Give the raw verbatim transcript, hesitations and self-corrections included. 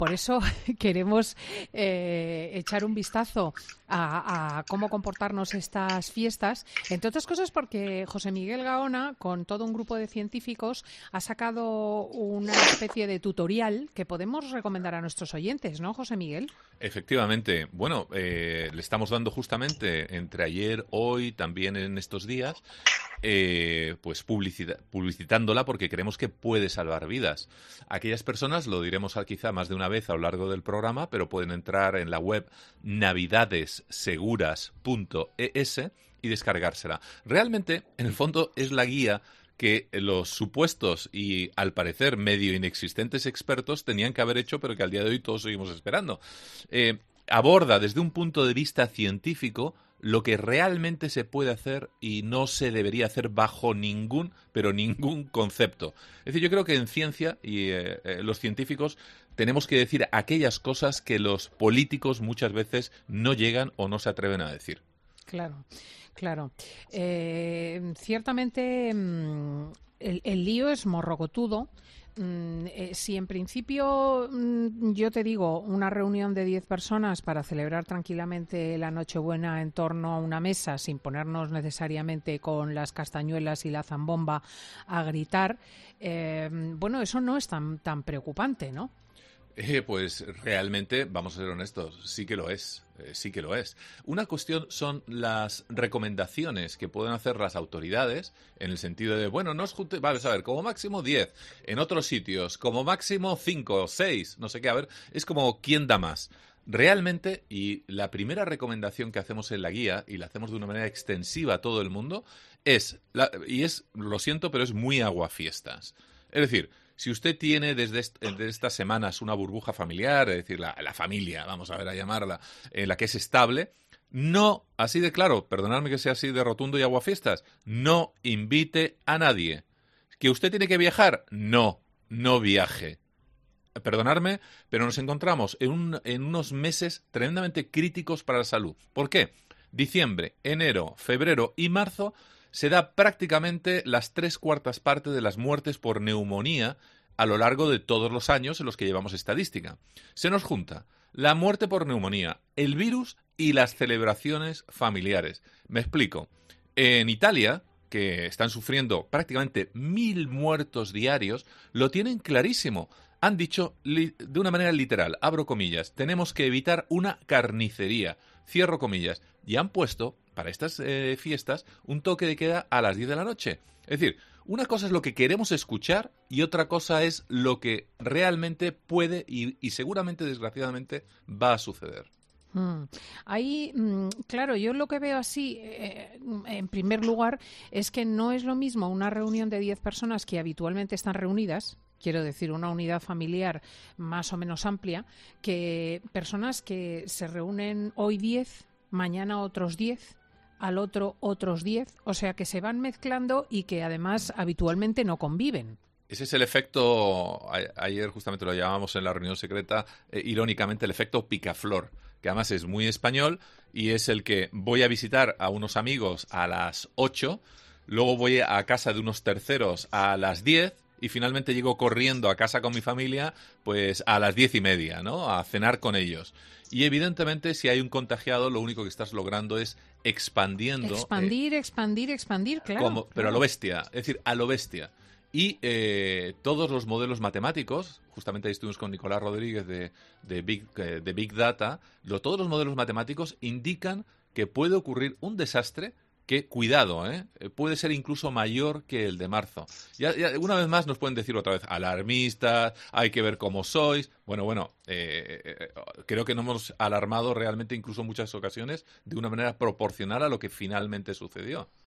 Por eso queremos eh, echar un vistazo a, a cómo comportarnos estas fiestas, entre otras cosas porque José Miguel Gaona, con todo un grupo de científicos, ha sacado una especie de tutorial que podemos recomendar a nuestros oyentes, ¿no, José Miguel? Efectivamente. Bueno, eh, le estamos dando justamente entre ayer, hoy, también en estos días, eh, pues publicita- publicitándola porque creemos que puede salvar vidas. Aquellas personas, lo diremos quizá más de una vez a lo largo del programa, pero pueden entrar en la web navidades seguras punto e s y descargársela. Realmente, en el fondo, es la guía que los supuestos y, al parecer, medio inexistentes expertos tenían que haber hecho, pero que al día de hoy todos seguimos esperando. Eh, aborda desde un punto de vista científico lo que realmente se puede hacer y no se debería hacer bajo ningún, pero ningún concepto. Es decir, yo creo que en ciencia y eh, eh, los científicos tenemos que decir aquellas cosas que los políticos muchas veces no llegan o no se atreven a decir. Claro, claro. Eh, ciertamente mm, el, el lío es morrocotudo. Mm, eh, si en principio mm, yo te digo una reunión de diez personas para celebrar tranquilamente la Nochebuena en torno a una mesa sin ponernos necesariamente con las castañuelas y la zambomba a gritar, eh, bueno, eso no es tan, tan preocupante, ¿no? Eh, pues realmente, vamos a ser honestos, sí que lo es, eh, sí que lo es. Una cuestión son las recomendaciones que pueden hacer las autoridades en el sentido de, bueno, no os juntéis, vale, a ver, como máximo diez, en otros sitios, como máximo cinco o seis, no sé qué, a ver, es como quién da más. Realmente, y la primera recomendación que hacemos en la guía, y la hacemos de una manera extensiva a todo el mundo, es, la, y es, lo siento, pero es muy aguafiestas. Es decir, si usted tiene desde, est desde estas semanas una burbuja familiar, es decir, la, la familia, vamos a ver a llamarla, en la que es estable, no, así de claro, perdonadme que sea así de rotundo y aguafiestas, no invite a nadie. ¿Que usted tiene que viajar? No, no viaje. Perdonadme, pero nos encontramos en, un, en unos meses tremendamente críticos para la salud. ¿Por qué? Diciembre, enero, febrero y marzo se da prácticamente las tres cuartas partes de las muertes por neumonía a lo largo de todos los años en los que llevamos estadística. Se nos junta la muerte por neumonía, el virus y las celebraciones familiares. Me explico. En Italia, que están sufriendo prácticamente mil muertos diarios, lo tienen clarísimo. Han dicho de una manera literal, abro comillas, tenemos que evitar una carnicería, cierro comillas, y han puesto para estas eh, fiestas un toque de queda a las diez de la noche. Es decir, una cosa es lo que queremos escuchar y otra cosa es lo que realmente puede y, y seguramente, desgraciadamente, va a suceder. Mm. Ahí, mm, claro, yo lo que veo así, eh, en primer lugar, es que no es lo mismo una reunión de diez personas que habitualmente están reunidas, quiero decir, una unidad familiar más o menos amplia, que personas que se reúnen hoy diez, mañana otros diez, al otro otros diez, o sea que se van mezclando y que además habitualmente no conviven. Ese es el efecto, a, ayer justamente lo llamábamos en la reunión secreta, eh, irónicamente el efecto picaflor, que además es muy español y es el que voy a visitar a unos amigos a las ocho, luego voy a casa de unos terceros a las diez y finalmente llego corriendo a casa con mi familia pues a las diez y media, ¿no? A cenar con ellos. Y evidentemente si hay un contagiado lo único que estás logrando es expandiendo. Expandir, eh, expandir, expandir, claro. Como, pero claro. a lo bestia, es decir, a lo bestia. Y eh, todos los modelos matemáticos, justamente ahí estuvimos con Nicolás Rodríguez de, de, Big, eh, de Big Data, lo, todos los modelos matemáticos indican que puede ocurrir un desastre que, cuidado, ¿eh? puede ser incluso mayor que el de marzo. Ya, ya, una vez más nos pueden decir otra vez, alarmistas, hay que ver cómo sois. Bueno, bueno, eh, eh, creo que nos hemos alarmado realmente incluso en muchas ocasiones de una manera proporcional a lo que finalmente sucedió.